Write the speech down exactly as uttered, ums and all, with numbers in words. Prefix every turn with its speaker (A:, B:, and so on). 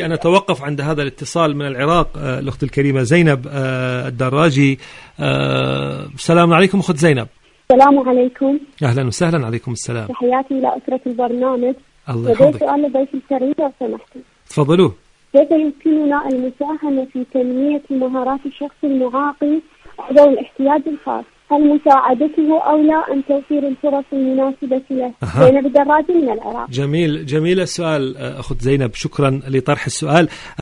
A: أن نتوقف عند هذا الاتصال من العراق. الأخت الكريمة زينب الدراجي. السلام عليكم أخت زينب.
B: السلام عليكم.
A: أهلا وسهلا. عليكم السلام.
B: تحياتي إلى أسرة البرنامج.
A: الله يحفظك.
B: سؤال لضيف الكريم لو سمحتم.
A: تفضلوا.
B: كيف يمكننا المساهمة في تنمية مهارات الشخص المعاقي ذوي الاحتياج الخاص؟ هل مساعدته أو لا أم توفير الفرص المناسبة له؟ زينب الدراجي من العراق.
A: جميل جميل السؤال أخت زينب، شكرا لطرح السؤال.